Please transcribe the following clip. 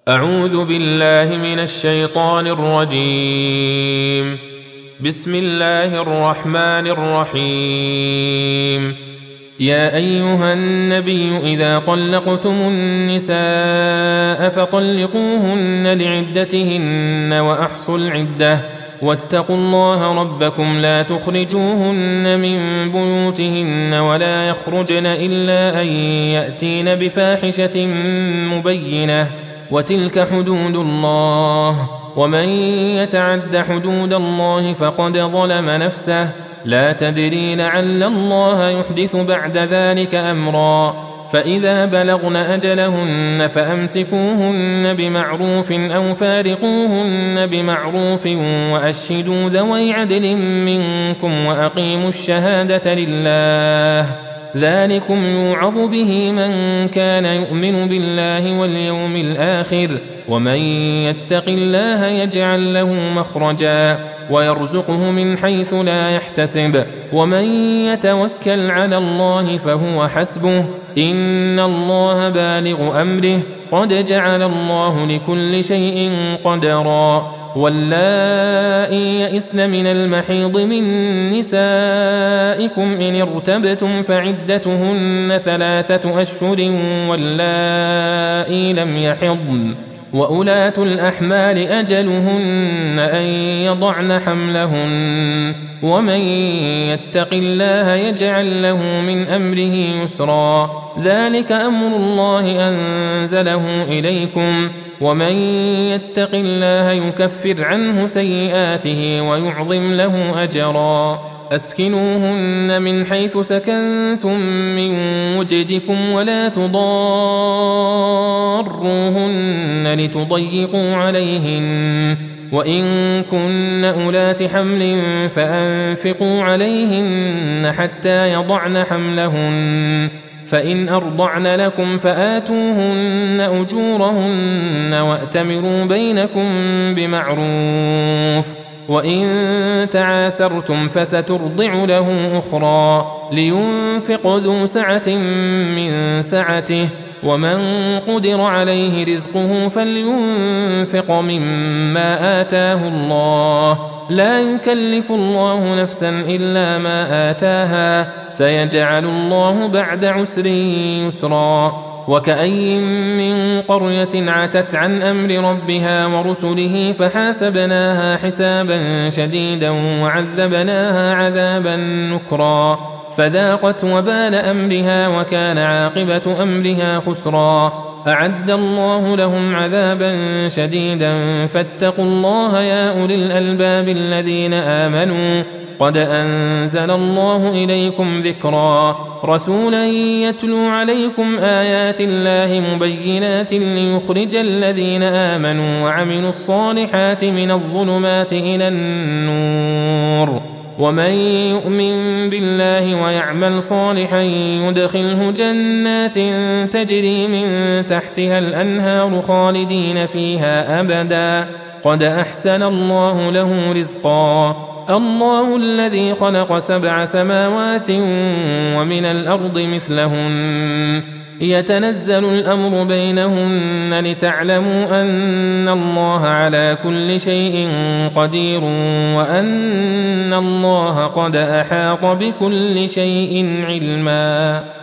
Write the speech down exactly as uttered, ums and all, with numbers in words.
أعوذ بالله من الشيطان الرجيم. بسم الله الرحمن الرحيم. يا أيها النبي إذا طلقتم النساء فطلقوهن لعدتهن وأحصوا العدة واتقوا الله ربكم لا تخرجوهن من بيوتهن ولا يخرجن إلا أن يأتين بفاحشة مبينة وتلك حدود الله ومن يتعد حدود الله فقد ظلم نفسه لا تدري لعل الله يحدث بعد ذلك أمرا فإذا بلغن أجلهن فأمسكوهن بمعروف أو فارقوهن بمعروف وأشهدوا ذوي عدل منكم وأقيموا الشهادة لله ذلكم يوعظ به من كان يؤمن بالله واليوم الآخر ومن يتق الله يجعل له مخرجا ويرزقه من حيث لا يحتسب ومن يتوكل على الله فهو حسبه إن الله بالغ أمره قد جعل الله لكل شيء قدرا واللائي يئسن من المحيض من نسائكم إن ارتبتم فعدتهن ثلاثة أشهر واللائي لم يحضن وأولاة الأحمال أجلهن أن يضعن حملهن ومن يتق الله يجعل له من أمره يسرا ذلك أمر الله أنزله إليكم ومن يتق الله يكفر عنه سيئاته ويعظم له أجرا أسكنوهن من حيث سكنتم من وجدكم ولا تضاروهن لتضيقوا عليهن وإن كن أولات حمل فأنفقوا عليهن حتى يضعن حملهن فإن أرضعن لكم فآتوهن أجورهن وأتمروا بينكم بمعروف وإن تعاسرتم فسترضع له أخرى لينفق ذو سعة من سعته ومن قدر عليه رزقه فلينفق مما آتاه الله لا يكلف الله نفسا إلا ما آتاها سيجعل الله بعد عسر يسرا وكأي من قرية عتت عن أمر ربها ورسله فحاسبناها حسابا شديدا وعذبناها عذابا نكرا فذاقت وبال أمرها وكان عاقبة أمرها خسرا أعد الله لهم عذابا شديدا فاتقوا الله يا أولي الألباب الذين آمنوا قد أنزل الله إليكم ذكرا رسولا يتلو عليكم آيات الله مبينات ليخرج الذين آمنوا وعملوا الصالحات من الظلمات إلى النور ومن يؤمن بالله ويعمل صالحا يدخله جنات تجري من تحتها الأنهار خالدين فيها أبدا قد أحسن الله له رزقا الله الذي خلق سبع سماوات ومن الأرض مثلهن يتنزل الأمر بينهن لتعلموا أن الله على كل شيء قدير وأن الله قد أحاط بكل شيء علما.